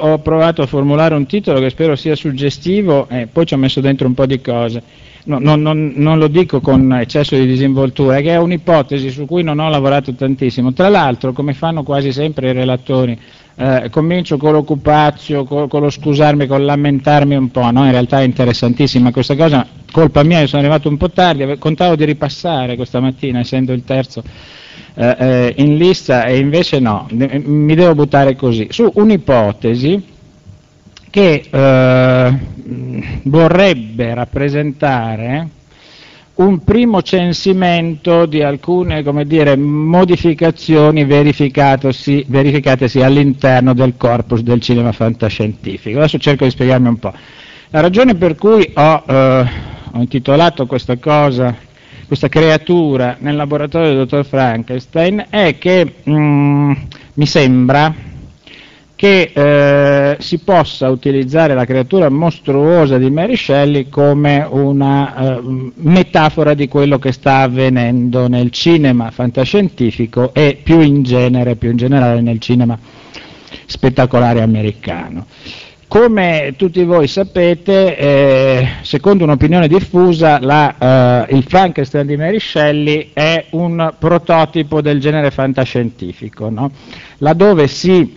ho provato a formulare un titolo che spero sia suggestivo e poi ci ho messo dentro un po' di cose. Non lo dico con eccesso di disinvoltura, è che è un'ipotesi su cui non ho lavorato tantissimo. Tra l'altro, come fanno quasi sempre i relatori, comincio con l'occupazio, con lo scusarmi, con lamentarmi un po', no? In realtà è interessantissima questa cosa, colpa mia, io sono arrivato un po' tardi, contavo di ripassare questa mattina, essendo il terzo in lista, e invece no, mi devo buttare così, su un'ipotesi che vorrebbe rappresentare un primo censimento di alcune, come dire, modificazioni verificatesi all'interno del corpus del cinema fantascientifico. Adesso cerco di spiegarmi un po'. La ragione per cui ho intitolato questa cosa, questa creatura nel laboratorio del dottor Frankenstein, è che mi sembra che si possa utilizzare la creatura mostruosa di Mary Shelley come una metafora di quello che sta avvenendo nel cinema fantascientifico e più in generale nel cinema spettacolare americano. Come tutti voi sapete, secondo un'opinione diffusa, il Frankenstein di Mary Shelley è un prototipo del genere fantascientifico, no? Laddove si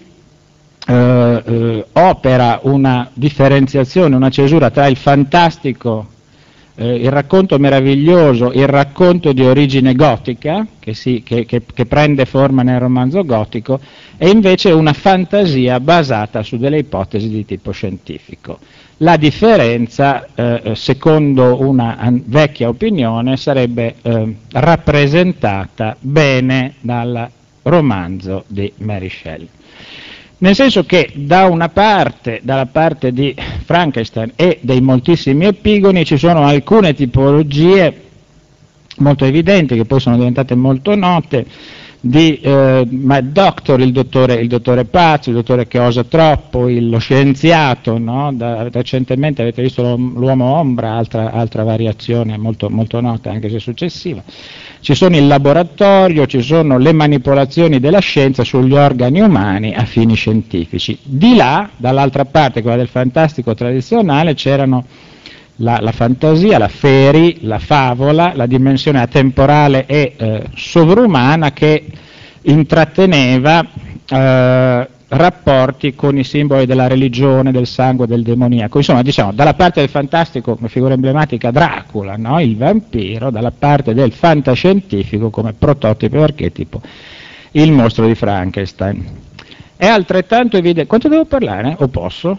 opera una differenziazione, una cesura tra il fantastico, il racconto meraviglioso, il racconto di origine gotica, che prende forma nel romanzo gotico, e invece una fantasia basata su delle ipotesi di tipo scientifico. La differenza, secondo una vecchia opinione, sarebbe rappresentata bene dal romanzo di Mary Shelley. Nel senso che dalla parte di Frankenstein e dei moltissimi epigoni ci sono alcune tipologie molto evidenti, che poi sono diventate molto note, di Mad Doctor, il dottore pazzo, il dottore che osa troppo, lo scienziato, no? Recentemente avete visto l'uomo ombra, altra variazione molto, molto nota, anche se successiva. Ci sono il laboratorio, ci sono le manipolazioni della scienza sugli organi umani a fini scientifici. Di là, dall'altra parte, quella del fantastico tradizionale, c'erano la fantasia, la fairy, la favola, la dimensione atemporale e sovrumana che intratteneva rapporti con i simboli della religione, del sangue, del demoniaco. Insomma, diciamo, dalla parte del fantastico come figura emblematica Dracula, no? Il vampiro, dalla parte del fantascientifico come prototipo e archetipo il mostro di Frankenstein. È altrettanto evidente. Quanto devo parlare? O posso?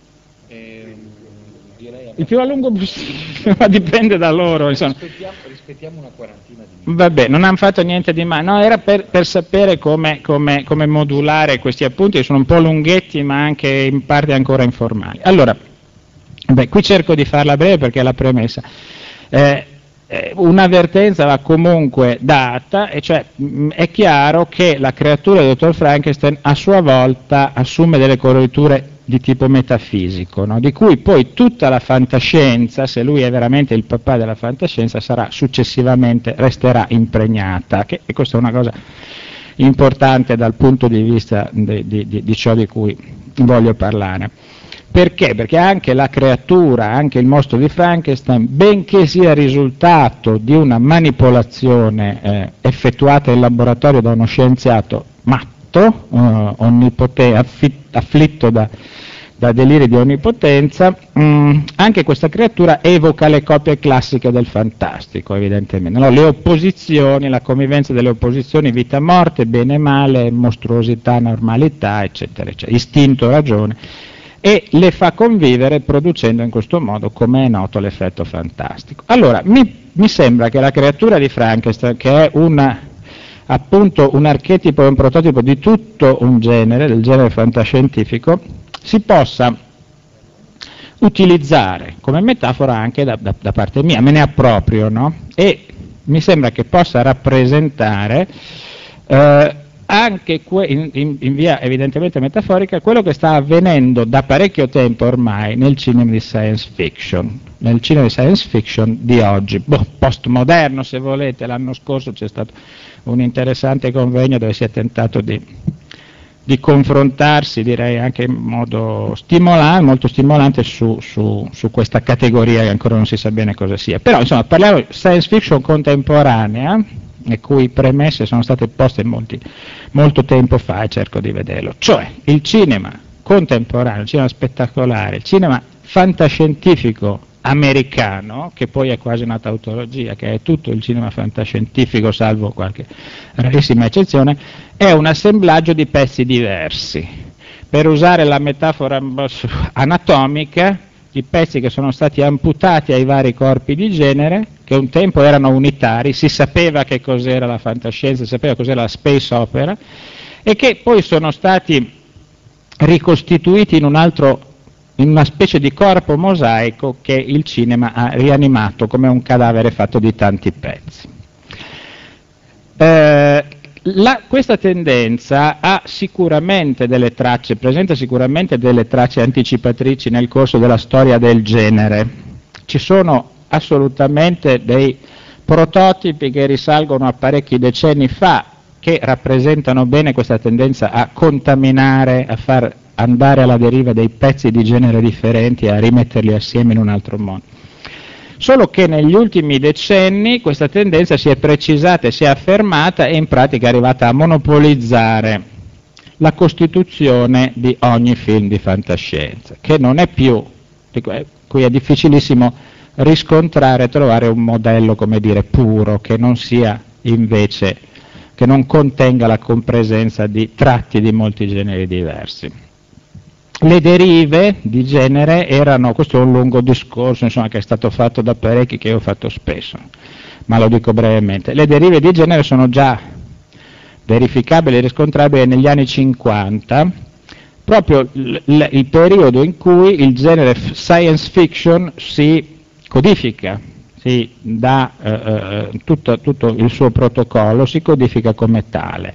Il più a lungo possibile, ma dipende da loro. Rispettiamo una quarantina di minuti. Vabbè, non hanno fatto niente di male. No, era per sapere come modulare questi appunti, che sono un po' lunghetti ma anche in parte ancora informali. Allora, qui cerco di farla breve perché è la premessa. Un'avvertenza va comunque data, e cioè è chiaro che la creatura del dottor Frankenstein a sua volta assume delle coloriture di tipo metafisico, no? Di cui poi tutta la fantascienza, se lui è veramente il papà della fantascienza, resterà impregnata, e questa è una cosa importante dal punto di vista di ciò di cui voglio parlare. Perché? Perché anche la creatura, anche il mostro di Frankenstein, benché sia risultato di una manipolazione effettuata in laboratorio da uno scienziato matto, afflitto da deliri di onnipotenza, anche questa creatura evoca le copie classiche del fantastico, evidentemente, no? Le opposizioni, la convivenza delle opposizioni vita-morte, bene-male, mostruosità, normalità, eccetera, eccetera, istinto, ragione, e le fa convivere producendo in questo modo, come è noto, l'effetto fantastico. Allora, mi sembra che la creatura di Frankenstein, che è appunto un archetipo e un prototipo di tutto un genere, del genere fantascientifico, si possa utilizzare come metafora anche da parte mia, me ne approprio, no? E mi sembra che possa rappresentare anche in via evidentemente metaforica quello che sta avvenendo da parecchio tempo ormai nel cinema di science fiction, di oggi, postmoderno se volete. L'anno scorso c'è stato un interessante convegno dove si è tentato di di confrontarsi, direi anche in modo molto stimolante su questa categoria che ancora non si sa bene cosa sia. Però insomma parliamo di science fiction contemporanea, le cui premesse sono state poste molto tempo fa e cerco di vederlo, cioè il cinema contemporaneo, il cinema spettacolare, il cinema fantascientifico americano, che poi è quasi una tautologia, che è tutto il cinema fantascientifico salvo qualche rarissima eccezione, è un assemblaggio di pezzi diversi. Per usare la metafora anatomica, i pezzi che sono stati amputati ai vari corpi di genere, che un tempo erano unitari, si sapeva che cos'era la fantascienza, si sapeva cos'era la space opera, e che poi sono stati ricostituiti in una specie di corpo mosaico che il cinema ha rianimato come un cadavere fatto di tanti pezzi. Questa tendenza ha sicuramente delle tracce, presenta sicuramente delle tracce anticipatrici nel corso della storia del genere. Ci sono assolutamente dei prototipi che risalgono a parecchi decenni fa, che rappresentano bene questa tendenza a contaminare, a far andare alla deriva dei pezzi di genere differenti e a rimetterli assieme in un altro modo. Solo che negli ultimi decenni questa tendenza si è precisata e si è affermata e in pratica è arrivata a monopolizzare la costituzione di ogni film di fantascienza, che non è più, qui è difficilissimo riscontrare e trovare un modello, come dire, puro, che non sia invece, che non contenga la compresenza di tratti di molti generi diversi. Le derive di genere erano, questo è un lungo discorso insomma, che è stato fatto da parecchi, che io ho fatto spesso, ma lo dico brevemente. Le derive di genere sono già verificabili e riscontrabili negli anni 50, proprio il periodo in cui il genere science fiction si codifica, si dà tutto il suo protocollo, si codifica come tale.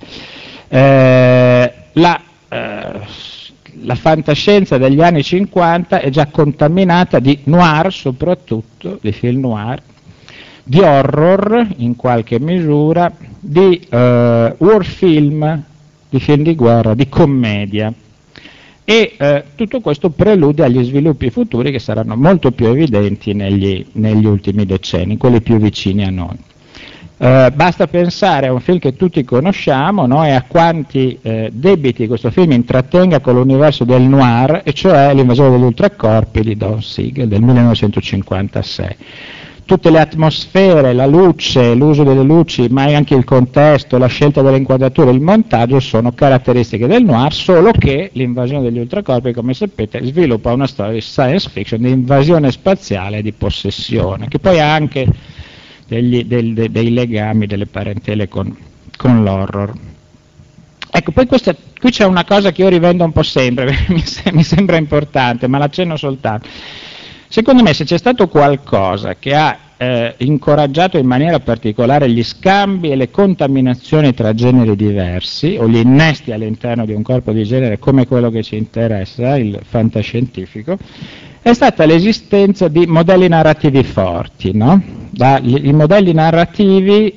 La fantascienza degli anni 50 è già contaminata di noir, soprattutto, di film noir, di horror in qualche misura, di war film, di film di guerra, di commedia. E tutto questo prelude agli sviluppi futuri che saranno molto più evidenti negli ultimi decenni, quelli più vicini a noi. Basta pensare a un film che tutti conosciamo, no? E a quanti debiti questo film intrattenga con l'universo del noir, e cioè L'invasione degli ultracorpi di Don Siegel del 1956. Tutte le atmosfere, la luce, l'uso delle luci, ma anche il contesto, la scelta delle inquadrature, il montaggio sono caratteristiche del noir, solo che L'invasione degli ultracorpi, come sapete, sviluppa una storia di science fiction, di invasione spaziale e di possessione, che poi ha anche dei legami, delle parentele con l'horror. Ecco, poi qui c'è una cosa che io rivendo un po' sempre, perché mi sembra importante, ma l'accenno soltanto. Secondo me, se c'è stato qualcosa che ha incoraggiato in maniera particolare gli scambi e le contaminazioni tra generi diversi, o gli innesti all'interno di un corpo di genere come quello che ci interessa, il fantascientifico, è stata l'esistenza di modelli narrativi forti, no? I modelli narrativi,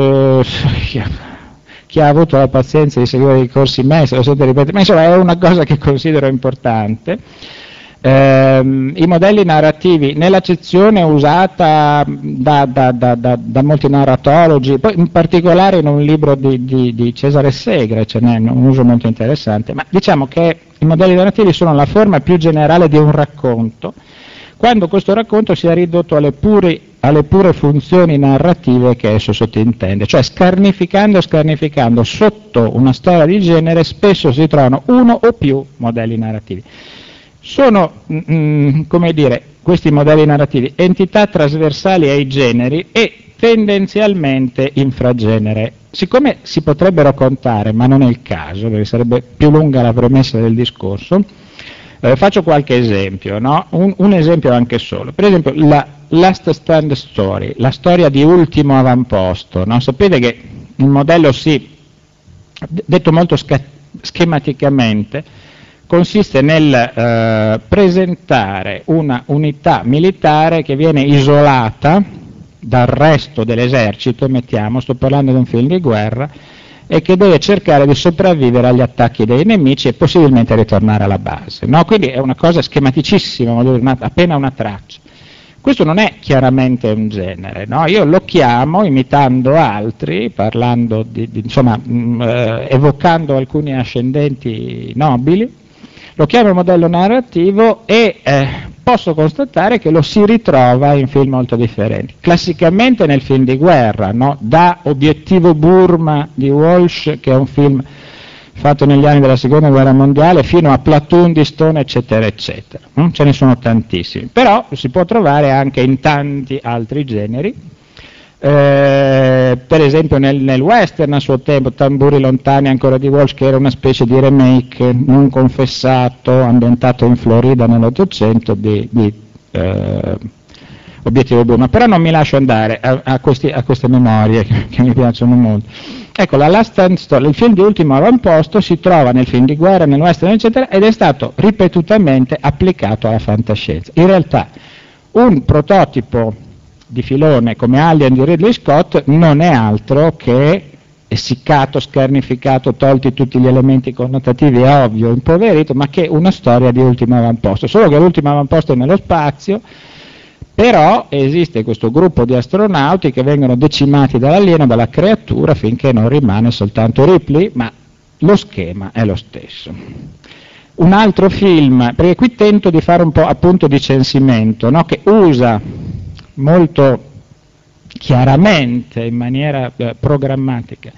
chi ha avuto la pazienza di seguire i corsi MES, lo sento ripetere, ma insomma è una cosa che considero importante. I modelli narrativi nell'accezione usata da molti narratologi, poi in particolare in un libro di Cesare Segre ce n'è un uso molto interessante, ma diciamo che i modelli narrativi sono la forma più generale di un racconto, quando questo racconto sia ridotto alle pure funzioni narrative che esso sottintende, cioè scarnificando sotto una storia di genere spesso si trovano uno o più modelli narrativi. Sono, come dire, questi modelli narrativi entità trasversali ai generi e tendenzialmente infragenere. Siccome si potrebbero contare, ma non è il caso, perché sarebbe più lunga la premessa del discorso, faccio qualche esempio, no? Un esempio anche solo. Per esempio la Last Stand Story, la storia di Ultimo Avamposto, no? Sapete che il modello detto molto schematicamente, consiste nel presentare una unità militare che viene isolata dal resto dell'esercito, sto parlando di un film di guerra, e che deve cercare di sopravvivere agli attacchi dei nemici e possibilmente ritornare alla base, no? Quindi è una cosa schematicissima, appena una traccia. Questo non è chiaramente un genere, no? Io lo chiamo, imitando altri, parlando evocando alcuni ascendenti nobili, lo chiamo modello narrativo e posso constatare che lo si ritrova in film molto differenti. Classicamente nel film di guerra, no? Da Obiettivo Burma di Walsh, che è un film fatto negli anni della seconda guerra mondiale, fino a Platoon di Stone, eccetera, eccetera. Ce ne sono tantissimi, però si può trovare anche in tanti altri generi. Per esempio nel western a suo tempo, Tamburi lontani ancora di Walsh, che era una specie di remake non confessato, ambientato in Florida nell'Ottocento di Obiettivo Burma, però non mi lascio andare a queste memorie che mi piacciono molto. Ecco, la Last Stand Story, il film di Ultimo Avamposto, si trova nel film di guerra, nel western, eccetera, ed è stato ripetutamente applicato alla fantascienza. In realtà un prototipo di filone come Alien di Ridley Scott non è altro che essiccato, scarnificato, tolti tutti gli elementi connotativi, è ovvio, impoverito, ma che una storia di Ultimo Avamposto, solo che l'Ultimo Avamposto è nello spazio. Però esiste questo gruppo di astronauti che vengono decimati dall'alieno, dalla creatura, finché non rimane soltanto Ripley, ma lo schema è lo stesso. Un altro film, perché qui tento di fare un po' appunto di censimento, no? Che usa molto chiaramente, in maniera programmatica,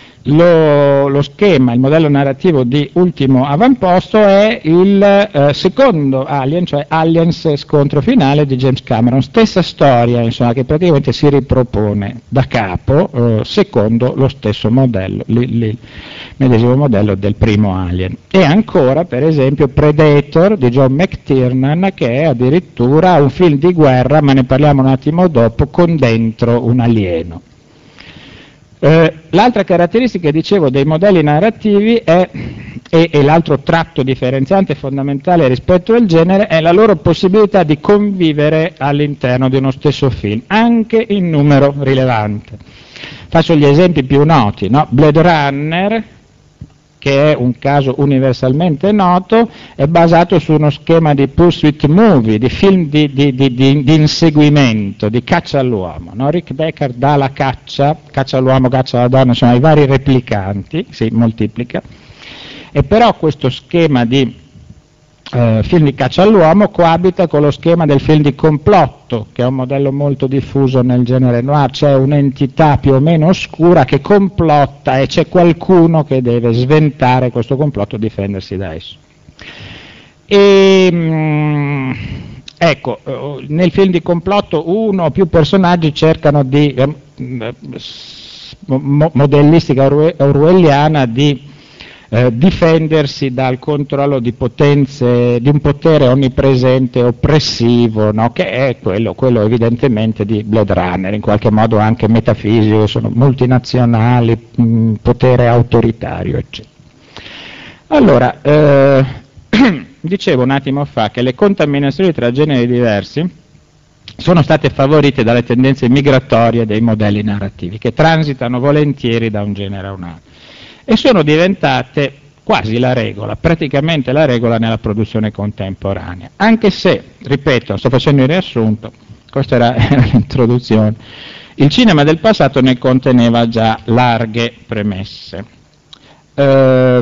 lo schema, il modello narrativo di Ultimo Avamposto è il secondo Alien, cioè Aliens Scontro Finale di James Cameron, stessa storia, insomma, che praticamente si ripropone da capo secondo lo stesso modello, il medesimo modello del primo Alien. E ancora, per esempio, Predator di John McTiernan, che è addirittura un film di guerra, ma ne parliamo un attimo dopo, con dentro un alieno. L'altra caratteristica, dicevo, dei modelli narrativi è, e l'altro tratto differenziante fondamentale rispetto al genere, è la loro possibilità di convivere all'interno di uno stesso film, anche in numero rilevante. Faccio gli esempi più noti, no? Blade Runner, che è un caso universalmente noto, è basato su uno schema di pursuit movie, di film di inseguimento, di caccia all'uomo, no? Rick Deckard dà la caccia all'uomo, caccia alla donna, insomma i vari replicanti, si moltiplica, e però questo schema di film di caccia all'uomo coabita con lo schema del film di complotto, che è un modello molto diffuso nel genere noir, c'è un'entità più o meno oscura che complotta e c'è qualcuno che deve sventare questo complotto e difendersi da esso. Ecco, nel film di complotto uno o più personaggi cercano di, modellistica orwelliana, di difendersi dal controllo di potenze, di un potere onnipresente, oppressivo, no? Che è quello evidentemente di Blade Runner, in qualche modo anche metafisico, sono multinazionali, potere autoritario, eccetera. Allora, dicevo un attimo fa che le contaminazioni tra generi diversi sono state favorite dalle tendenze migratorie dei modelli narrativi, che transitano volentieri da un genere a un altro, e sono diventate quasi la regola, praticamente la regola nella produzione contemporanea, anche se, ripeto, sto facendo il riassunto, questa era l'introduzione, il cinema del passato ne conteneva già larghe premesse. Però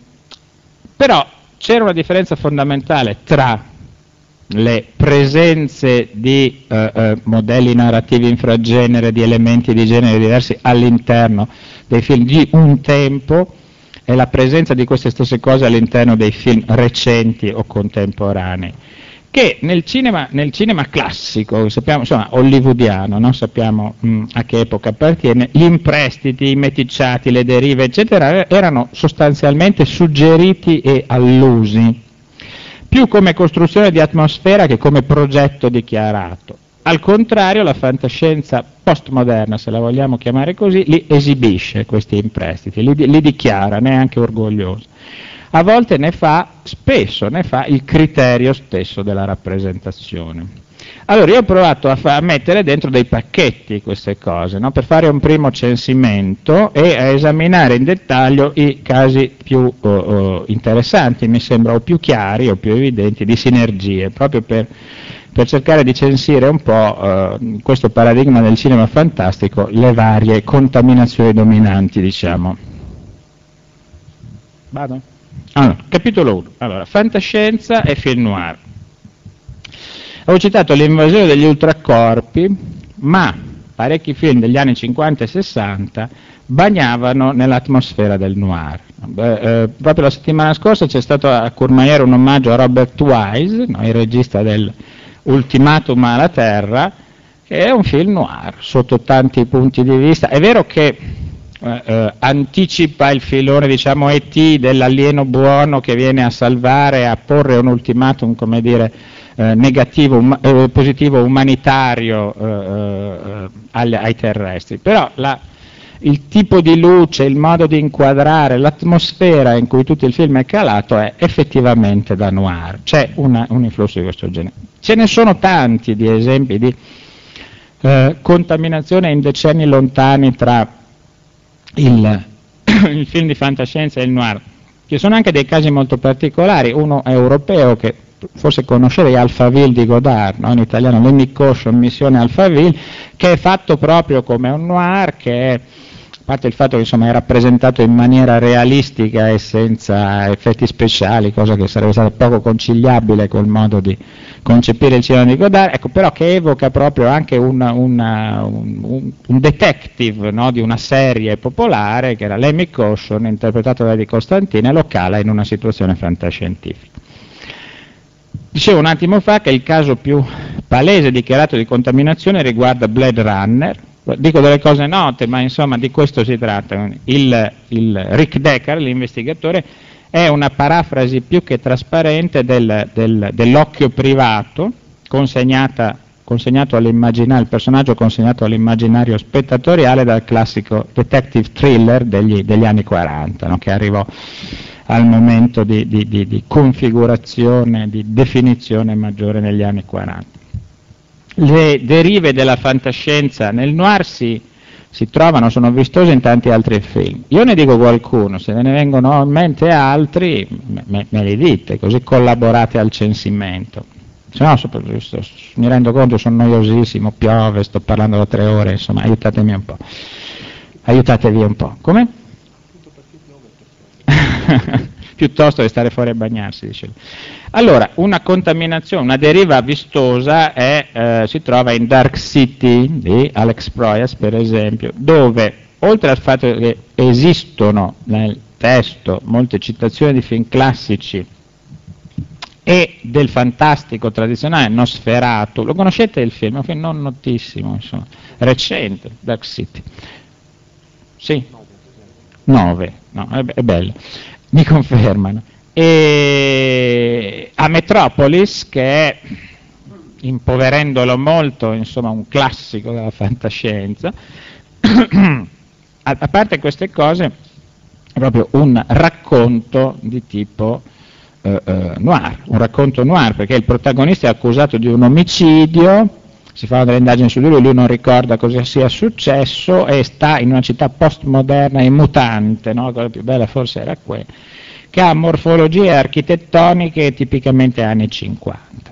c'era una differenza fondamentale tra le presenze di modelli narrativi infragenere, di elementi di genere diversi all'interno dei film di un tempo e la presenza di queste stesse cose all'interno dei film recenti o contemporanei, che nel cinema classico, sappiamo, insomma, hollywoodiano, no? Sappiamo a che epoca appartiene, gli imprestiti, i meticciati, le derive, eccetera, erano sostanzialmente suggeriti e allusi, più come costruzione di atmosfera che come progetto dichiarato. Al contrario, la fantascienza postmoderna, se la vogliamo chiamare così, li esibisce questi imprestiti, li dichiara, neanche orgogliosa. a volte spesso ne fa il criterio stesso della rappresentazione. Allora io ho provato a mettere dentro dei pacchetti queste cose, no? Per fare un primo censimento e a esaminare in dettaglio i casi più interessanti, mi sembra, o più chiari o più evidenti di sinergie, proprio per cercare di censire un po' questo paradigma del cinema fantastico, le varie contaminazioni dominanti, diciamo. Vado? Allora, capitolo 1. Allora, fantascienza e film noir. Avevo citato l'invasione degli ultracorpi, ma parecchi film degli anni 50 e 60 bagnavano nell'atmosfera del noir. Proprio la settimana scorsa c'è stato a Courmayeur un omaggio a Robert Wise, no, il regista del Ultimatum alla Terra, che è un film noir sotto tanti punti di vista. È vero che anticipa il filone, diciamo, E.T. dell'alieno buono che viene a salvare, a porre un ultimatum, come dire, negativo, positivo, umanitario ai terrestri, però il tipo di luce, il modo di inquadrare, l'atmosfera in cui tutto il film è calato è effettivamente da noir, c'è un influsso di questo genere. Ce ne sono tanti di esempi di contaminazione in decenni lontani tra il film di fantascienza e il noir. Ci sono anche dei casi molto particolari, uno europeo che forse conoscerei, Alphaville di Godard, no? In italiano Lenny Caution, Missione Alphaville, che è fatto proprio come un noir, che è, a parte il fatto che insomma è rappresentato in maniera realistica e senza effetti speciali, cosa che sarebbe stato poco conciliabile col modo di concepire il cinema di Godard, ecco, però che evoca proprio anche un detective, no? Di una serie popolare che era Lemmy Caution, interpretato da Eddie Costantine, e lo cala in una situazione fantascientifica. Dicevo un attimo fa che il caso più palese dichiarato di contaminazione riguarda Blade Runner. Dico delle cose note, ma insomma di questo si tratta. Il Rick Deckard, l'investigatore, è una parafrasi più che trasparente dell'occhio privato consegnato all'immaginario, il personaggio consegnato all'immaginario spettatoriale dal classico detective thriller degli anni 40, no? Che arrivò al momento di configurazione, di definizione maggiore negli anni 40. Le derive della fantascienza nel noir si trovano, sono vistose in tanti altri film. Io ne dico qualcuno, se ve ne vengono in mente altri me li dite, così collaborate al censimento. Se no mi rendo conto, sono noiosissimo, piove, sto parlando da 3 ore, insomma, aiutatemi un po'. Aiutatevi un po'. Come? Piuttosto che stare fuori a bagnarsi, dicevo. Allora, una contaminazione, una deriva vistosa si trova in Dark City di Alex Proyas, per esempio, dove, oltre al fatto che esistono nel testo molte citazioni di film classici e del fantastico tradizionale Nosferatu, lo conoscete il film? È un film non notissimo, insomma, recente, Dark City. Sì? 9, no, è bello. Mi confermano. E a Metropolis, che è, impoverendolo molto, insomma, un classico della fantascienza, a parte queste cose, è proprio un racconto di tipo noir, un racconto noir, perché il protagonista è accusato di un omicidio, si fanno delle indagini su di lui non ricorda cosa sia successo e sta in una città postmoderna e mutante, no? La cosa più bella forse era quella, che ha morfologie architettoniche tipicamente anni 50.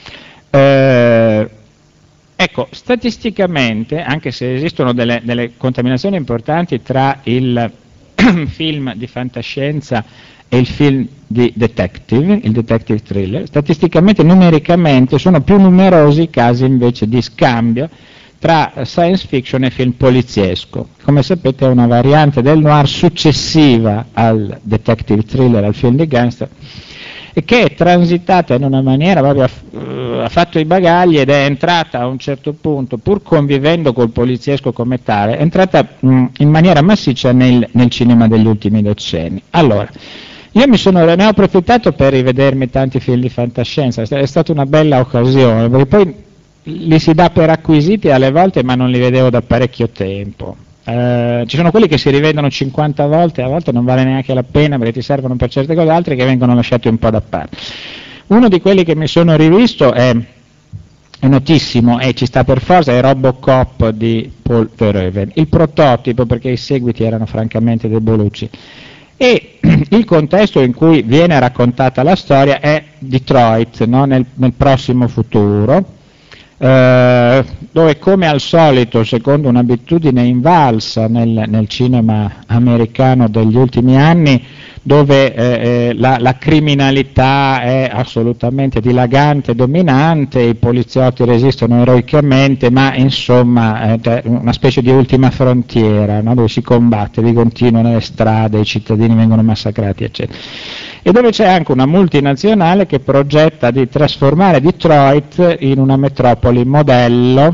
Ecco, statisticamente, anche se esistono delle contaminazioni importanti tra il film di fantascienza e il film di detective, il detective thriller, statisticamente, numericamente, sono più numerosi i casi invece di scambio tra science fiction e film poliziesco. Come sapete è una variante del noir successiva al detective thriller, al film di gangster, e che è transitata in una maniera proprio, ha fatto i bagagli ed è entrata a un certo punto, pur convivendo col poliziesco come tale, è entrata in maniera massiccia nel cinema degli ultimi decenni. Allora, io ne ho approfittato per rivedermi tanti film di fantascienza, è stata una bella occasione, perché poi li si dà per acquisiti alle volte, ma non li vedevo da parecchio tempo. Ci sono quelli che si rivedono 50 volte, a volte non vale neanche la pena perché ti servono per certe cose, altri che vengono lasciati un po' da parte. Uno di quelli che mi sono rivisto è notissimo e ci sta per forza, è Robocop di Paul Verhoeven, il prototipo, perché i seguiti erano francamente debolucci. E il contesto in cui viene raccontata la storia è Detroit, no? nel prossimo futuro, dove, come al solito, secondo un'abitudine invalsa nel cinema americano degli ultimi anni, dove la criminalità è assolutamente dilagante, dominante, i poliziotti resistono eroicamente, ma insomma è una specie di ultima frontiera, no? Dove si combatte di continuo nelle strade, i cittadini vengono massacrati, eccetera. E dove c'è anche una multinazionale che progetta di trasformare Detroit in una metropoli modello,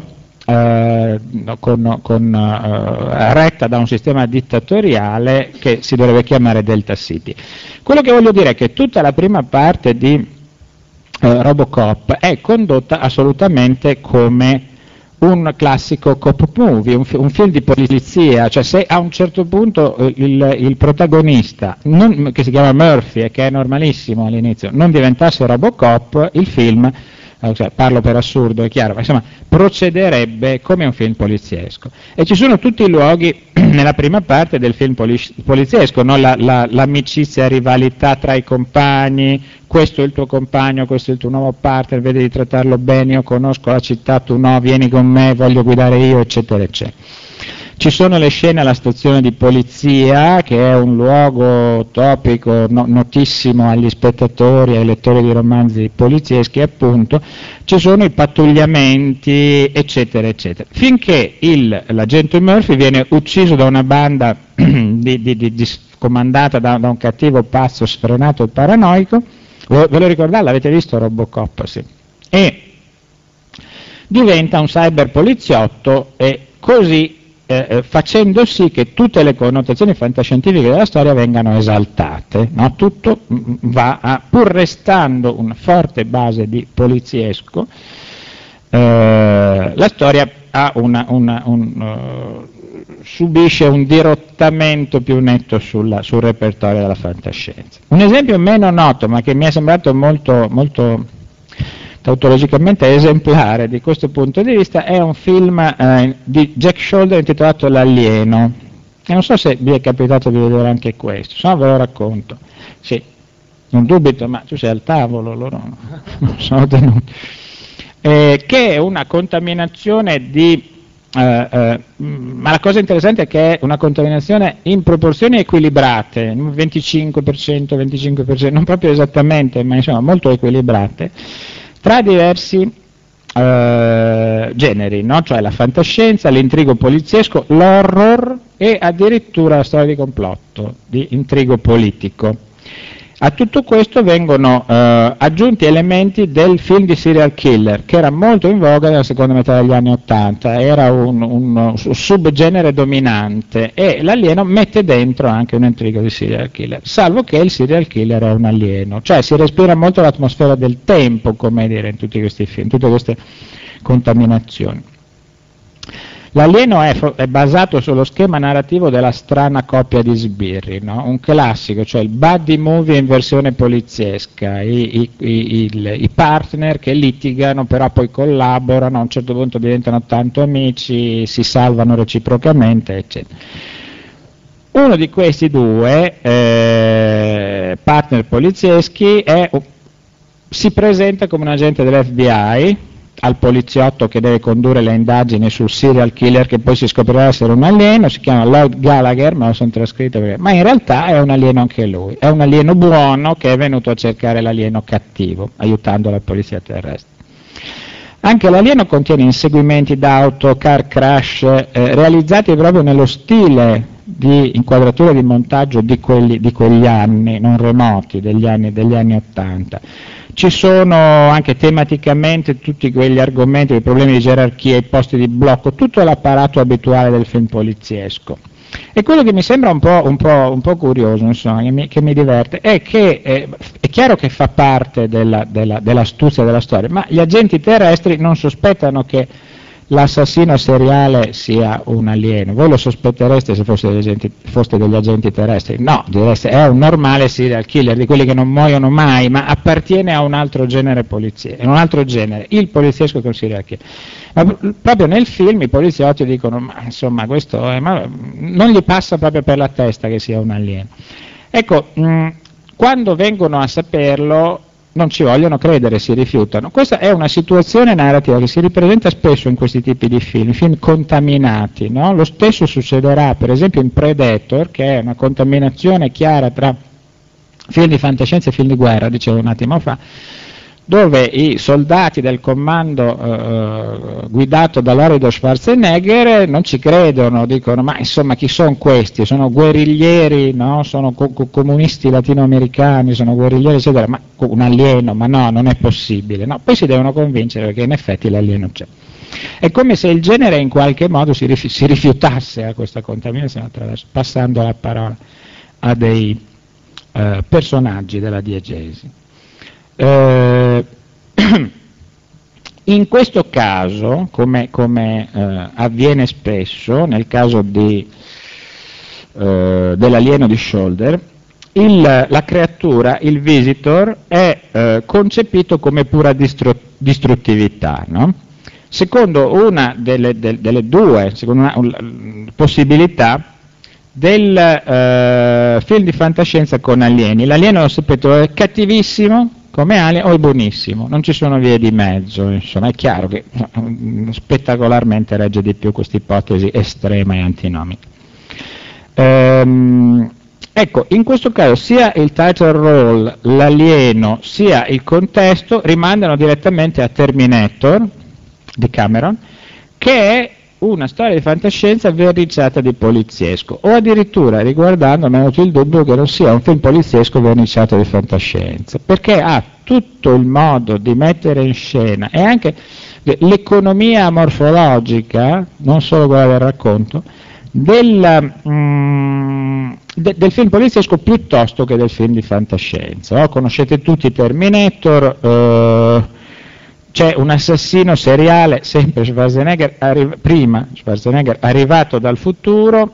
retta da un sistema dittatoriale che si dovrebbe chiamare Delta City. Quello che voglio dire è che tutta la prima parte di Robocop è condotta assolutamente come un classico cop movie, un film di polizia, cioè se a un certo punto il protagonista, che si chiama Murphy e che è normalissimo all'inizio, non diventasse Robocop, il film, cioè, parlo per assurdo, è chiaro, ma insomma procederebbe come un film poliziesco. E ci sono tutti i luoghi nella prima parte del film poliziesco, no? L'amicizia, rivalità tra i compagni, questo è il tuo compagno, questo è il tuo nuovo partner, vedi di trattarlo bene, io conosco la città, tu no, vieni con me, voglio guidare io, eccetera, eccetera. Ci sono le scene alla stazione di polizia, che è un luogo topico notissimo agli spettatori, ai lettori di romanzi polizieschi, appunto. Ci sono i pattugliamenti, eccetera, eccetera. Finché l'agente Murphy viene ucciso da una banda comandata da un cattivo pazzo sfrenato e paranoico. Ve lo ricordate? L'avete visto Robocop? Sì. E diventa un cyber poliziotto e così facendo sì che tutte le connotazioni fantascientifiche della storia vengano esaltate, no? Tutto va pur restando una forte base di poliziesco, la storia ha subisce un dirottamento più netto sul repertorio della fantascienza. Un esempio meno noto, ma che mi è sembrato molto tautologicamente esemplare di questo punto di vista, è un film di Jack Sholder intitolato L'alieno, e non so se vi è capitato di vedere anche questo, se no ve lo racconto. Sì, non dubito, ma tu sei al tavolo, loro non sono tenuti. Che è una contaminazione ma la cosa interessante è che è una contaminazione in proporzioni equilibrate, 25%, non proprio esattamente, ma insomma molto equilibrate, tra diversi generi, no? Cioè la fantascienza, l'intrigo poliziesco, l'horror e addirittura la storia di complotto, di intrigo politico. A tutto questo vengono aggiunti elementi del film di serial killer, che era molto in voga nella seconda metà degli anni '80, era un subgenere dominante, e l'alieno mette dentro anche un intrigo di serial killer, salvo che il serial killer è un alieno, cioè si respira molto l'atmosfera del tempo, come dire, in tutti questi film, tutte queste contaminazioni. L'alieno è basato sullo schema narrativo della strana coppia di sbirri, no? Un classico, cioè il buddy movie in versione poliziesca, i partner che litigano però poi collaborano, a un certo punto diventano tanto amici, si salvano reciprocamente, eccetera. Uno di questi due partner polizieschi si presenta come un agente dell'FBI al poliziotto che deve condurre le indagini sul serial killer, che poi si scoprirà essere un alieno, si chiama Lloyd Gallagher, me lo sono trascritto ma in realtà è un alieno anche lui, è un alieno buono che è venuto a cercare l'alieno cattivo, aiutando la polizia terrestre. Anche l'alieno contiene inseguimenti d'auto, car crash, realizzati proprio nello stile di inquadratura di montaggio di quegli anni, non remoti, degli anni '80. Ci sono anche tematicamente tutti quegli argomenti, i problemi di gerarchia, i posti di blocco, tutto l'apparato abituale del film poliziesco. E quello che mi sembra un po' curioso, insomma, che mi diverte, è che è chiaro che fa parte dell'astuzia della storia, ma gli agenti terrestri non sospettano che l'assassino seriale sia un alieno. Voi lo sospettereste se foste degli agenti terrestri? No, direste è un normale serial killer, di quelli che non muoiono mai, ma appartiene a un altro genere un altro genere, il poliziesco con serial killer. Ma proprio nel film i poliziotti dicono, ma insomma questo non gli passa proprio per la testa che sia un alieno. Ecco, quando vengono a saperlo non ci vogliono credere, si rifiutano. Questa è una situazione narrativa che si ripresenta spesso in questi tipi di film contaminati, no? Lo stesso succederà per esempio in Predator, che è una contaminazione chiara tra film di fantascienza e film di guerra, dicevo un attimo fa, dove i soldati del comando guidato dall'arido Schwarzenegger non ci credono, dicono ma insomma chi sono questi? Sono guerriglieri, no? Sono comunisti latinoamericani, sono guerriglieri eccetera, ma un alieno, ma no, non è possibile, no? Poi si devono convincere perché in effetti l'alieno c'è. È come se il genere in qualche modo si rifiutasse a questa contaminazione, passando la parola a dei personaggi della diegesi. In questo caso, come avviene spesso nel caso dell'alieno di Scholder, la creatura, il visitor, è concepito come pura distruttività, no? Secondo una delle due possibilità del film di fantascienza con alieni, l'alieno, lo sapete, è cattivissimo come alien o è buonissimo, non ci sono vie di mezzo, insomma è chiaro che spettacolarmente regge di più questa ipotesi estrema e antinomica. Ecco, in questo caso sia il title role, l'alieno, sia il contesto rimandano direttamente a Terminator di Cameron, che è una storia di fantascienza verniciata di poliziesco, o addirittura, riguardando, mi è venuto il dubbio che non sia un film poliziesco verniciato di fantascienza, perché ha tutto il modo di mettere in scena e anche l'economia morfologica, non solo quella del racconto, del film poliziesco piuttosto che del film di fantascienza. No? Conoscete tutti Terminator, c'è un assassino seriale, sempre Schwarzenegger, arrivato dal futuro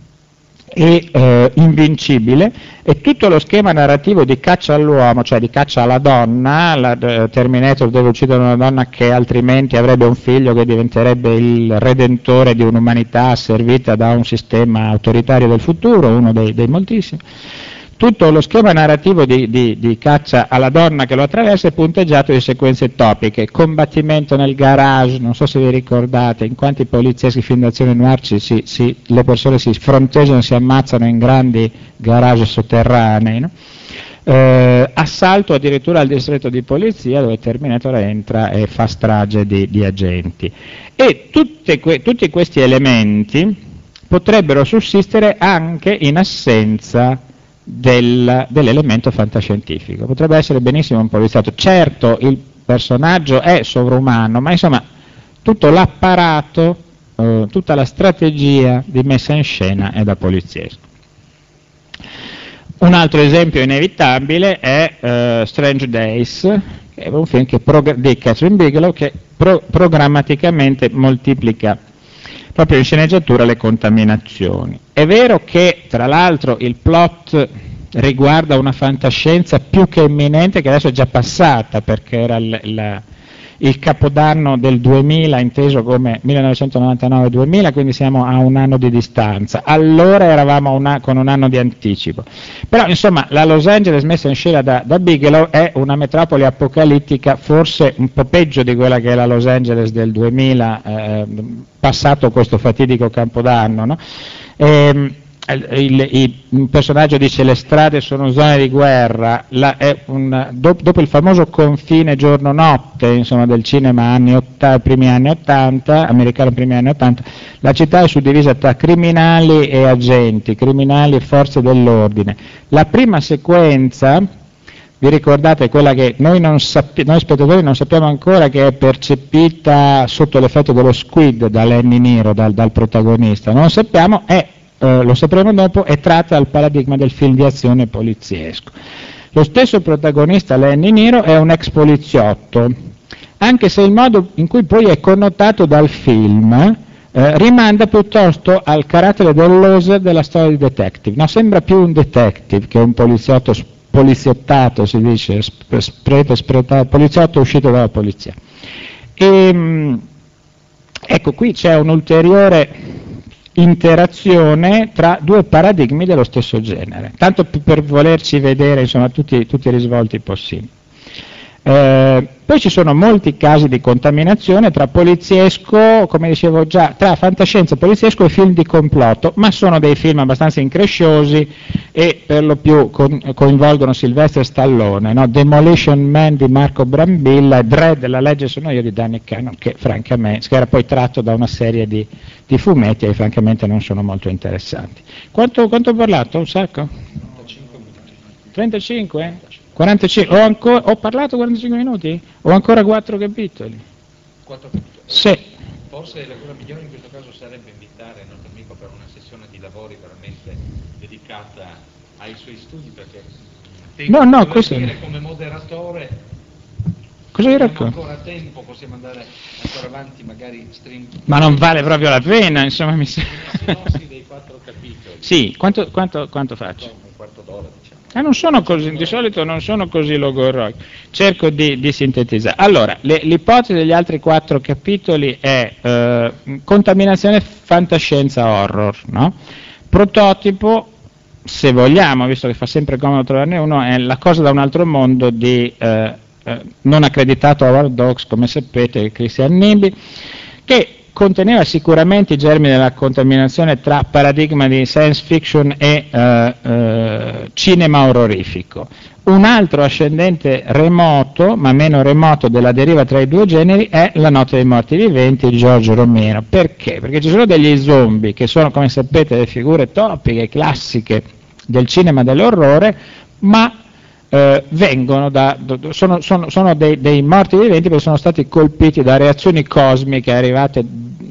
e invincibile, e tutto lo schema narrativo di caccia all'uomo, cioè di caccia alla donna, Terminator deve uccidere una donna che altrimenti avrebbe un figlio che diventerebbe il redentore di un'umanità asservita da un sistema autoritario del futuro, uno dei moltissimi. Tutto lo schema narrativo di caccia alla donna che lo attraversa è punteggiato di sequenze topiche, combattimento nel garage, non so se vi ricordate, in quanti polizieschi film d'azione noir le persone si fronteggiano, si ammazzano in grandi garage sotterranei, no? Assalto addirittura al distretto di polizia dove Terminator entra e fa strage di agenti. E tutti questi elementi potrebbero sussistere anche in assenza dell'elemento fantascientifico. Potrebbe essere benissimo un poliziotto, certo il personaggio è sovrumano, ma insomma tutto l'apparato, tutta la strategia di messa in scena è da poliziesco. Un altro esempio inevitabile è Strange Days, che è un film di Catherine Bigelow che programmaticamente moltiplica proprio in sceneggiatura le contaminazioni. È vero che tra l'altro il plot riguarda una fantascienza più che imminente, che adesso è già passata, perché era il capodanno del 2000 inteso come 1999-2000, quindi siamo a un anno di distanza. Allora eravamo con un anno di anticipo. Però insomma la Los Angeles messa in scena da Bigelow è una metropoli apocalittica, forse un po' peggio di quella che è la Los Angeles del 2000, passato questo fatidico capodanno, no? Il personaggio dice le strade sono zone di guerra, dopo il famoso confine giorno-notte, insomma, del cinema primi anni 80, americano primi anni 80, la città è suddivisa tra criminali e agenti, criminali e forze dell'ordine. La prima sequenza, vi ricordate, quella che noi spettatori non sappiamo ancora, che è percepita sotto l'effetto dello squid da Lenny Nero, dal protagonista, non lo sappiamo, lo sapremo dopo, è tratta dal paradigma del film di azione poliziesco. Lo stesso protagonista, Lenny Nero, è un ex poliziotto, anche se il modo in cui poi è connotato dal film rimanda piuttosto al carattere dell'Oser della storia di detective. No, sembra più un detective che un poliziottato, si dice, poliziotto uscito dalla polizia. Ecco, qui c'è un'ulteriore interazione tra due paradigmi dello stesso genere, tanto per volerci vedere, insomma, tutti i risvolti possibili. Poi ci sono molti casi di contaminazione tra poliziesco, come dicevo già, tra fantascienza, poliziesco e film di complotto, ma sono dei film abbastanza incresciosi e per lo più coinvolgono Sylvester Stallone, no? Demolition Man di Marco Brambilla e Dredd, la legge sono io di Danny Cannon, che francamente, che era poi tratto da una serie di fumetti e francamente non sono molto interessanti. Quanto ho parlato? Un sacco? 35? 45? Ho parlato 45 minuti? Ho ancora 4 capitoli? 4 capitoli? Sì. Forse la cosa migliore in questo caso sarebbe invitare il nostro amico per una sessione di lavori veramente dedicata ai suoi studi, perché no, questo dire come moderatore cosa vi abbiamo racconto? ancora tempo, possiamo andare ancora avanti, magari Ma non vale proprio la pena, insomma, mi sembra. sinossi dei 4 capitoli. Sì, quanto faccio? Un quarto d'ora, diciamo. Non sono così, di solito non sono così logorroico, cerco di sintetizzare. Allora, l'ipotesi degli altri 4 capitoli è contaminazione fantascienza horror, no? Prototipo, se vogliamo, visto che fa sempre comodo trovarne uno, è La cosa da un altro mondo di non accreditato Howard Hawks, come sapete, Christian Nimby, che conteneva sicuramente i germi della contaminazione tra paradigma di science fiction e cinema orrorifico. Un altro ascendente remoto, ma meno remoto, della deriva tra i due generi è La notte dei morti viventi di George Romero. Perché? Perché ci sono degli zombie che sono, come sapete, le figure topiche, classiche del cinema dell'orrore, ma vengono sono dei morti viventi perché sono stati colpiti da reazioni cosmiche arrivate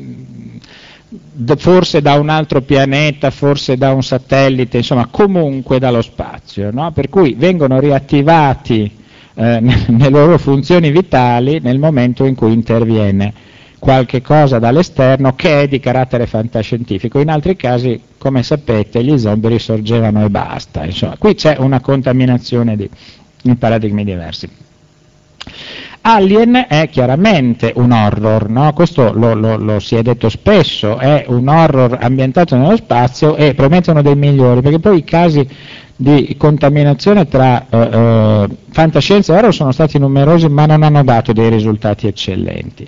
forse da un altro pianeta, forse da un satellite, insomma comunque dallo spazio, no? Per cui vengono riattivati nelle loro funzioni vitali nel momento in cui interviene qualche cosa dall'esterno che è di carattere fantascientifico. In altri casi, come sapete, gli zombie risorgevano e basta. Insomma, qui c'è una contaminazione in paradigmi diversi. Alien è chiaramente un horror, no? Questo lo si è detto spesso, è un horror ambientato nello spazio e probabilmente uno dei migliori, perché poi i casi di contaminazione tra fantascienza e horror sono stati numerosi ma non hanno dato dei risultati eccellenti.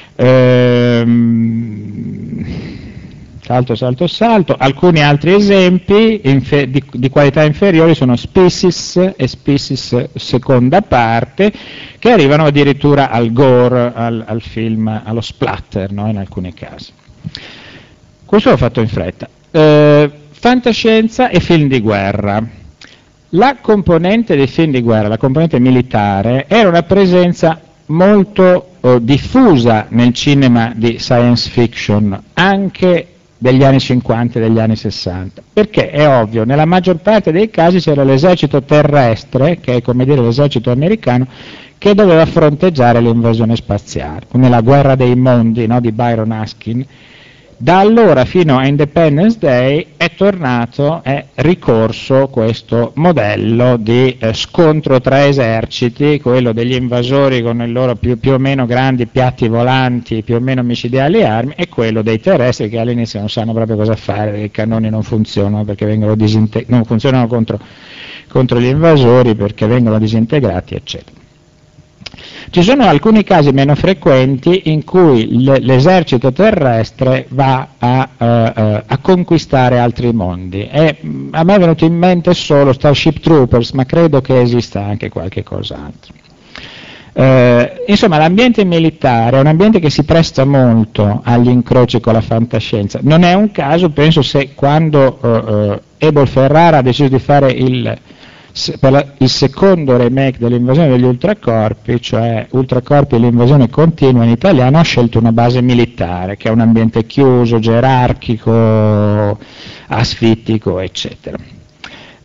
Salto. Alcuni altri esempi di qualità inferiori sono Species e Species seconda parte, che arrivano addirittura al gore, al film, allo splatter, no? In alcuni casi. Questo l'ho fatto in fretta. Fantascienza e film di guerra. La componente dei film di guerra, la componente militare, era una presenza molto diffusa nel cinema di science fiction, anche degli anni 50 e degli anni 60, perché è ovvio, nella maggior parte dei casi c'era l'esercito terrestre, che è come dire l'esercito americano, che doveva fronteggiare l'invasione spaziale, come la guerra dei mondi, no, di Byron Askin. Da allora fino a Independence Day è ricorso questo modello di scontro tra eserciti, quello degli invasori con i loro più o meno grandi piatti volanti, più o meno micidiali armi, e quello dei terrestri che all'inizio non sanno proprio cosa fare, perché i cannoni non funzionano, perché non funzionano contro gli invasori, perché vengono disintegrati, eccetera. Ci sono alcuni casi meno frequenti in cui l'esercito terrestre va a conquistare altri mondi. A me è venuto in mente solo Starship Troopers, ma credo che esista anche qualche cos'altro. Insomma, l'ambiente militare è un ambiente che si presta molto agli incroci con la fantascienza. Non è un caso, penso, se quando Abel Ferrara ha deciso di fare il secondo remake dell'invasione degli ultracorpi, cioè Ultracorpi e l'invasione continua in italiano, ha scelto una base militare, che è un ambiente chiuso, gerarchico, asfittico, eccetera.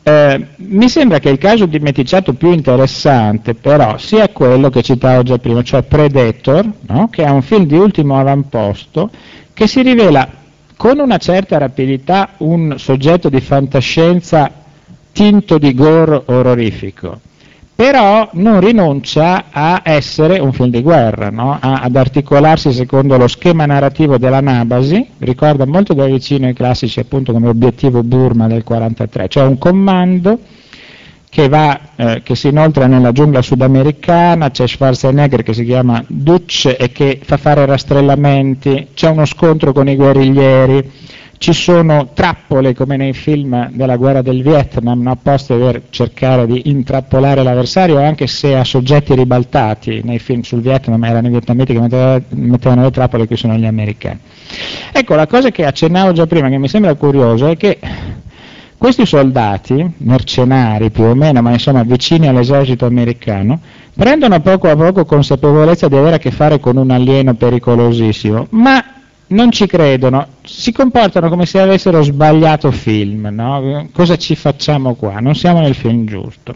Mi sembra che il caso dimenticciato più interessante però sia quello che citavo già prima, cioè Predator, no? Che è un film di ultimo avamposto che si rivela con una certa rapidità un soggetto di fantascienza tinto di gore orrorifico, però non rinuncia a essere un film di guerra, no? Ad articolarsi secondo lo schema narrativo della Nabasi, ricorda molto da vicino i classici appunto come Obiettivo Burma del 1943, cioè un comando che si inoltra nella giungla sudamericana, c'è Schwarzenegger che si chiama Dutch e che fa fare rastrellamenti, c'è uno scontro con i guerriglieri, ci sono trappole come nei film della guerra del Vietnam, no? Apposta per cercare di intrappolare l'avversario, anche se a soggetti ribaltati. Nei film sul Vietnam erano i vietnamiti che mettevano le trappole, qui sono gli americani. Ecco, la cosa che accennavo già prima, che mi sembra curioso, è che questi soldati, mercenari più o meno, ma insomma vicini all'esercito americano, prendono poco a poco consapevolezza di avere a che fare con un alieno pericolosissimo, ma non ci credono, si comportano come se avessero sbagliato film, no? Cosa ci facciamo qua? Non siamo nel film giusto.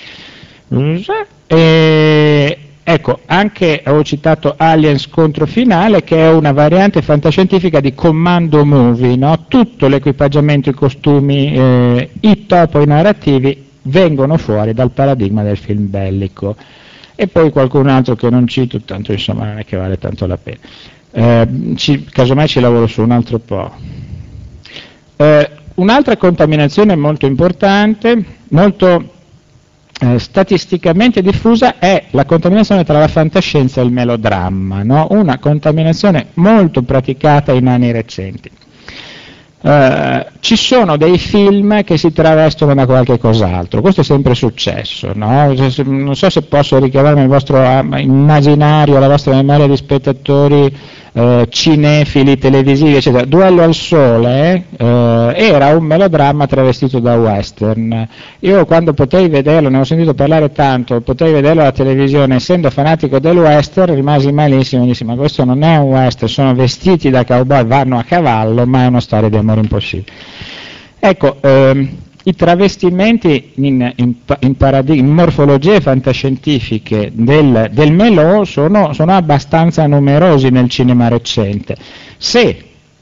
Ecco, anche avevo citato Alien Scontro Finale, che è una variante fantascientifica di Commando Movie, no? Tutto l'equipaggiamento, i costumi, i topoi narrativi vengono fuori dal paradigma del film bellico. E poi qualcun altro che non cito, tanto insomma non è che vale tanto la pena. Casomai ci lavoro su un altro po'. Un'altra contaminazione molto importante, molto statisticamente diffusa, è la contaminazione tra la fantascienza e il melodramma, no? Una contaminazione molto praticata in anni recenti. Ci sono dei film che si travestono da qualche cos'altro, questo è sempre successo, no? Non so se posso richiamarmi il vostro immaginario, la vostra memoria di spettatori cinefili, televisivi, eccetera. Duello al Sole era un melodramma travestito da western. Io quando potevi vederlo, ne ho sentito parlare tanto, potevi vederlo alla televisione, essendo fanatico del western, rimasi malissimo, dissi ma questo non è un western, sono vestiti da cowboy, vanno a cavallo, ma è una storia di amore impossibile. Ecco, i travestimenti in morfologie fantascientifiche del melò sono abbastanza numerosi nel cinema recente. Se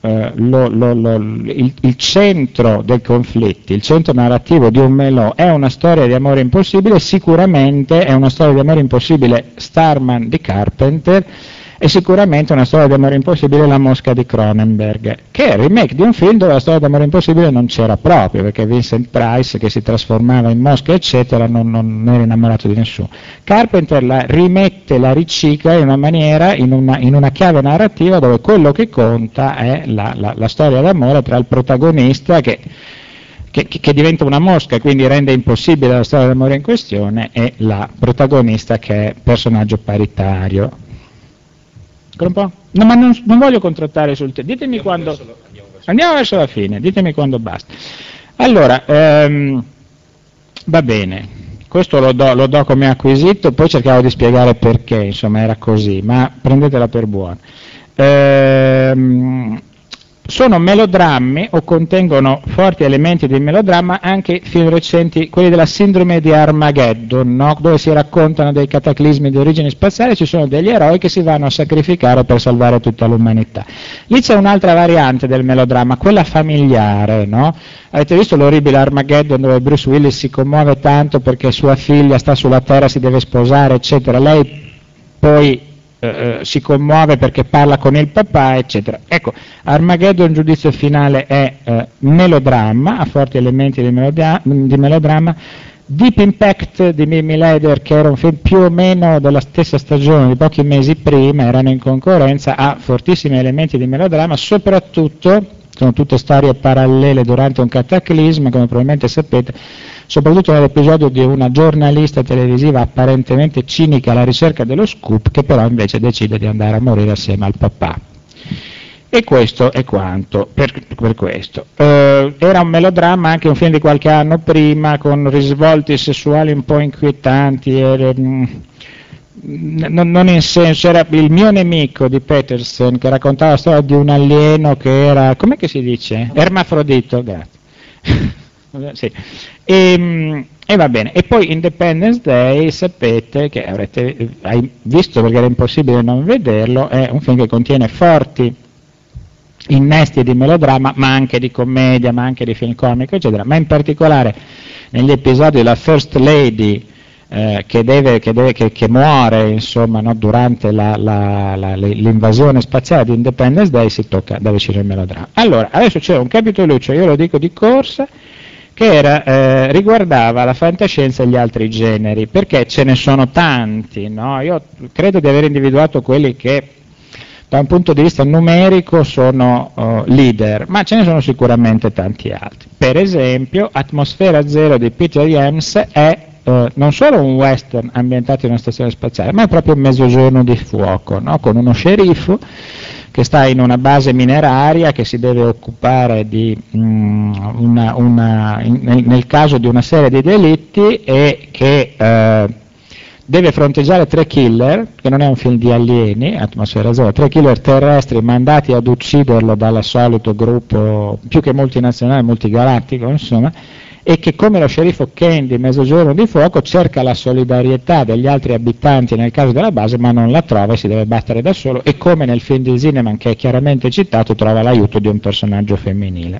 il centro dei conflitti, il centro narrativo di un melò è una storia di amore impossibile, sicuramente è una storia di amore impossibile Starman di Carpenter, e sicuramente una storia di amore impossibile La Mosca di Cronenberg, che è il remake di un film dove la storia di amore impossibile non c'era proprio, perché Vincent Price, che si trasformava in mosca eccetera, non era innamorato di nessuno. Carpenter la rimette, la ricicla in una maniera, in una chiave narrativa dove quello che conta è la storia d'amore tra il protagonista che diventa una mosca, quindi rende impossibile la storia d'amore in questione, e la protagonista che è personaggio paritario. Un po'? No, ma non voglio contrattare sul tema. Ditemi quando. Andiamo verso la fine, ditemi quando basta. Allora, va bene, questo lo do come acquisito, poi cercavo di spiegare perché, insomma, era così, ma prendetela per buona. Sono melodrammi o contengono forti elementi di melodramma anche film recenti, quelli della sindrome di Armageddon, no? Dove si raccontano dei cataclismi di origine spaziale, ci sono degli eroi che si vanno a sacrificare per salvare tutta l'umanità. Lì c'è un'altra variante del melodramma, quella familiare, no? Avete visto l'orribile Armageddon dove Bruce Willis si commuove tanto perché sua figlia sta sulla Terra, si deve sposare, eccetera, lei poi si commuove perché parla con il papà, eccetera. Ecco, Armageddon, giudizio finale, è melodramma, ha forti elementi di melodramma. Deep Impact di Mimi Leder, che era un film più o meno della stessa stagione, di pochi mesi prima, erano in concorrenza, ha fortissimi elementi di melodramma, soprattutto, sono tutte storie parallele durante un cataclisma, come probabilmente sapete, soprattutto nell'episodio di una giornalista televisiva apparentemente cinica alla ricerca dello scoop, che però invece decide di andare a morire assieme al papà. E questo è quanto per questo. Era un melodramma, anche un film di qualche anno prima, con risvolti sessuali un po' inquietanti, non in senso, era Il mio nemico di Petersen, che raccontava la storia di un alieno che era, com'è che si dice? Ermafrodito, grazie. Sì. E va bene, e poi Independence Day, sapete che hai visto perché era impossibile non vederlo, è un film che contiene forti innesti di melodramma, ma anche di commedia, ma anche di film comico, eccetera, ma in particolare negli episodi della First Lady che muore, insomma, no, durante l'invasione spaziale di Independence Day, si tocca da vicino il melodramma. Allora, adesso c'è un capitoluccio, io lo dico di corsa, che riguardava la fantascienza e gli altri generi, perché ce ne sono tanti, no? Io credo di aver individuato quelli che da un punto di vista numerico sono leader, ma ce ne sono sicuramente tanti altri. Per esempio, Atmosfera Zero di Peter James è non solo un western ambientato in una stazione spaziale, ma è proprio un Mezzogiorno di fuoco, no? Con uno sceriffo che sta in una base mineraria, che si deve occupare di nel caso di una serie di delitti, e che deve fronteggiare 3 killer, che non è un film di alieni, Atmosfera Zero, 3 killer terrestri mandati ad ucciderlo dal solito gruppo più che multinazionale, multigalattico, insomma, e che, come lo sceriffo Kane di Mezzogiorno di fuoco, cerca la solidarietà degli altri abitanti nel caso della base, ma non la trova e si deve battere da solo, e come nel film di Zinnemann, che è chiaramente citato, trova l'aiuto di un personaggio femminile.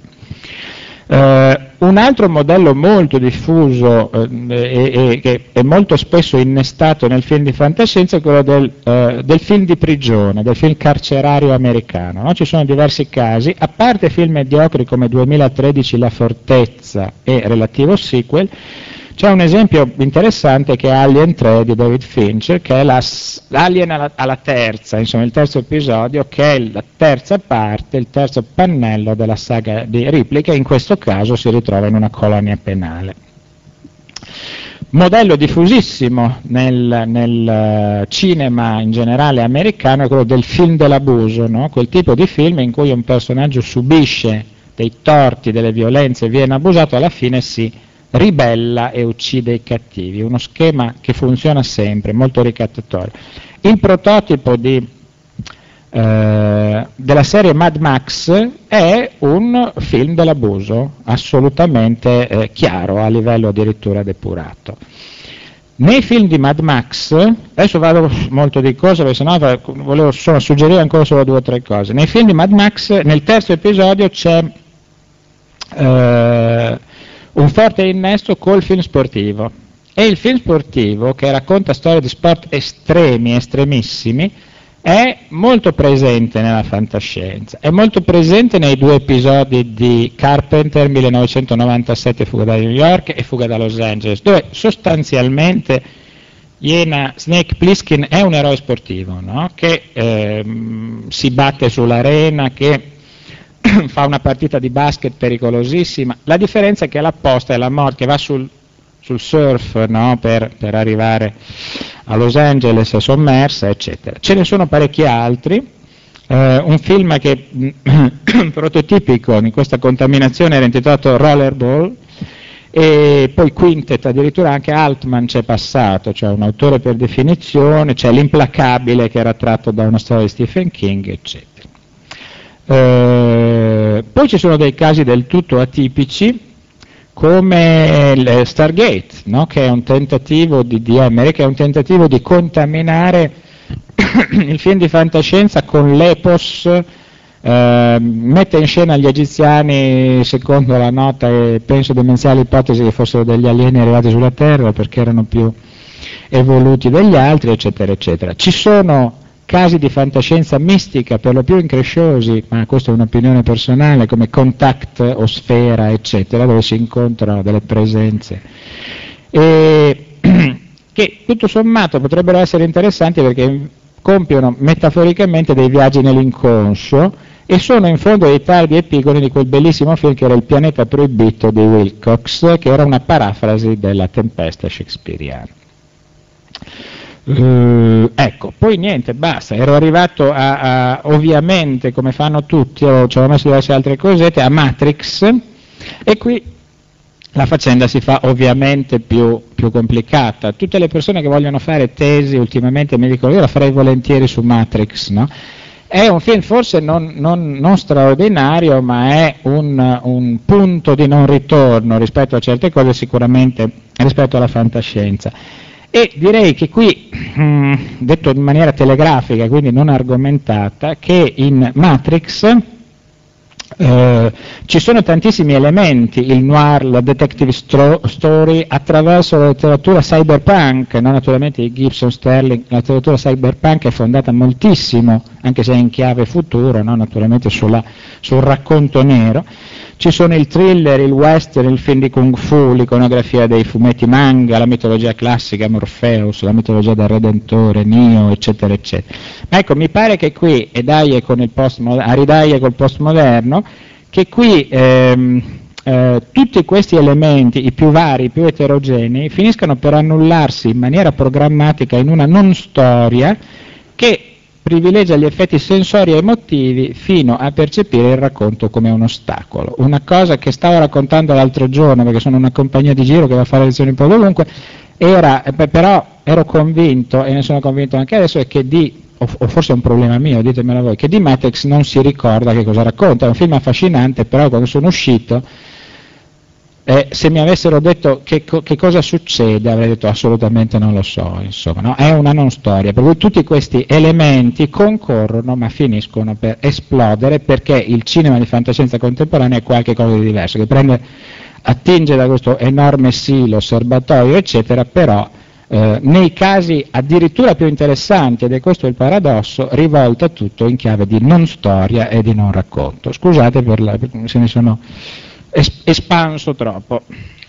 Un altro modello molto diffuso e che è molto spesso innestato nel film di fantascienza è quello del film di prigione, del film carcerario americano, no? Ci sono diversi casi, a parte film mediocri come 2013 La Fortezza e relativo sequel. C'è un esempio interessante che è Alien 3 di David Fincher, che è Alien alla terza, insomma il terzo episodio, che è la terza parte, il terzo pannello della saga di Ripley, che in questo caso si ritrova in una colonia penale. Modello diffusissimo nel cinema in generale americano è quello del film dell'abuso, no? Quel tipo di film in cui un personaggio subisce dei torti, delle violenze, viene abusato, alla fine si ribella e uccide i cattivi, uno schema che funziona sempre, molto ricattatorio. Il prototipo della serie Mad Max è un film dell'abuso assolutamente chiaro, a livello addirittura depurato. Nei film di Mad Max, adesso vado molto di corsa perché sennò volevo solo suggerire ancora solo 2 o 3 cose. Nei film di Mad Max, nel terzo episodio c'è un forte innesto col film sportivo, e il film sportivo, che racconta storie di sport estremi, estremissimi, è molto presente nella fantascienza, è molto presente nei 2 episodi di Carpenter, 1997 Fuga da New York e Fuga da Los Angeles, dove sostanzialmente Snake Plissken è un eroe sportivo, no? Che si batte sull'arena, che fa una partita di basket pericolosissima. La differenza è che la posta è la morte, che va sul surf, no? per arrivare a Los Angeles sommersa, eccetera. Ce ne sono parecchi altri. Un film che prototipico in questa contaminazione era intitolato Rollerball, e poi Quintet, addirittura anche Altman c'è passato, cioè un autore per definizione, c'è L'Implacabile, che era tratto da una storia di Stephen King, eccetera. Poi ci sono dei casi del tutto atipici, come Stargate, no? Che è un tentativo di Emmerich, che è un tentativo di contaminare il film di fantascienza con l'epos, mette in scena gli egiziani secondo la nota e penso demenziale ipotesi che fossero degli alieni arrivati sulla Terra perché erano più evoluti degli altri, eccetera, eccetera. Ci sono casi di fantascienza mistica, per lo più incresciosi, ma questa è un'opinione personale, come Contact o Sfera, eccetera, dove si incontrano delle presenze che tutto sommato potrebbero essere interessanti perché compiono metaforicamente dei viaggi nell'inconscio e sono in fondo dei tardi epigoni di quel bellissimo film che era Il pianeta proibito di Wilcox, che era una parafrasi della Tempesta shakespeariana. Ecco, poi niente, basta, ero arrivato a ovviamente, come fanno tutti, ci avevo messo diverse altre cosette, a Matrix, e qui la faccenda si fa ovviamente più complicata. Tutte le persone che vogliono fare tesi ultimamente mi dicono io la farei volentieri su Matrix, no? è un film forse non straordinario, ma è un punto di non ritorno rispetto a certe cose, sicuramente rispetto alla fantascienza. E direi che qui, detto in maniera telegrafica, quindi non argomentata, che in Matrix ci sono tantissimi elementi, il noir, la detective story, attraverso la letteratura cyberpunk, non naturalmente di Gibson Sterling. La letteratura cyberpunk è fondata moltissimo, anche se è in chiave futuro, no? Naturalmente sul racconto nero. Ci sono il thriller, il western, il film di kung fu, l'iconografia dei fumetti manga, la mitologia classica, Morpheus, la mitologia del Redentore, Neo, eccetera, eccetera. Ma ecco, mi pare che qui, a ridaglie col postmoderno, che qui tutti questi elementi, i più vari, i più eterogenei, finiscano per annullarsi in maniera programmatica in una non storia che privilegia gli effetti sensori e emotivi fino a percepire il racconto come un ostacolo. Una cosa che stavo raccontando l'altro giorno, perché sono una compagnia di giro che va a fare lezioni un po' dovunque, però ero convinto, e ne sono convinto anche adesso, è che o forse è un problema mio, ditemelo voi, che di Matrix non si ricorda che cosa racconta. È un film affascinante, però quando sono uscito, se mi avessero detto che cosa succede, avrei detto assolutamente non lo so, insomma, no? È una non storia, per cui tutti questi elementi concorrono ma finiscono per esplodere, perché il cinema di fantascienza contemporanea è qualcosa di diverso, che attinge da questo enorme silo, serbatoio, eccetera, però nei casi addirittura più interessanti, ed è questo il paradosso, rivolta tutto in chiave di non storia e di non racconto. Scusate se ne sono espanso troppo.